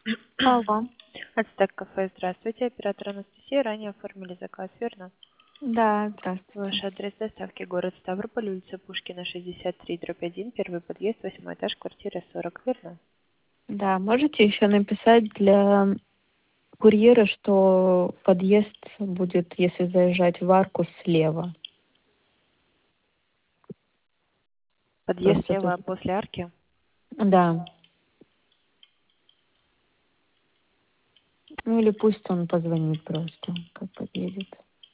Алло. Ацтек кафе, здравствуйте. Оператор Анастасия. Ранее оформили заказ, верно? Да, здравствуйте. Ваш адрес доставки город Ставрополь, улица Пушкина, 63/1, первый подъезд, 8 этаж, квартира 40, верно? Да, можете еще написать для курьера, что подъезд будет, если заезжать в арку, слева. Подъезд Просто слева тут. после арки? Да. Ну или пусть он позвонит просто, как подъедет.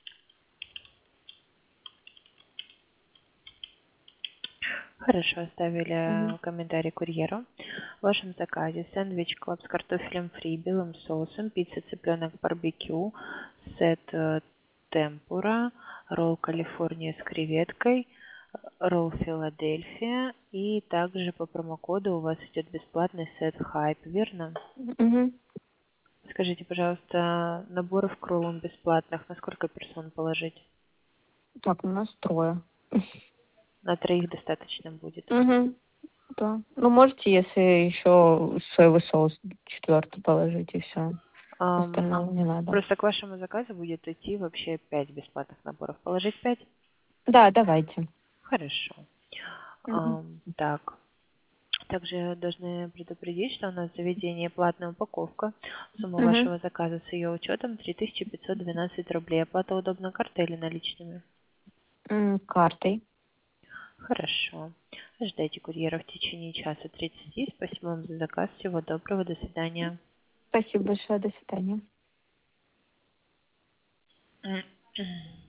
Хорошо, оставили Мгм. комментарий курьеру. В вашем заказе сэндвич клаб с картофелем фри, белым соусом, пицца цыпленок барбекю, сет темпура, ролл Калифорния с креветкой, ролл Филадельфия, и также по промокоду у вас идет бесплатный сет хайп, верно? Мгм. Скажите, пожалуйста, наборов к роллам бесплатных на сколько персон положить? Так, у нас трое. На троих достаточно будет. Угу. Да. Ну, можете, если еще соевый соус четвертый положить, и все. Ам, Остального не надо. Просто к вашему заказу будет идти вообще 5 бесплатных наборов. Положить 5? Да, давайте. Хорошо. Мгм. Так. Также должны предупредить, что у нас в заведении платная упаковка. Сумма Мгм. вашего заказа с ее учетом 3512 рублей. Оплата удобно картой или наличными? Картой. Хорошо. Ждайте курьера в течение часа 30. Спасибо вам за заказ. Всего доброго. До свидания. Спасибо большое. До свидания.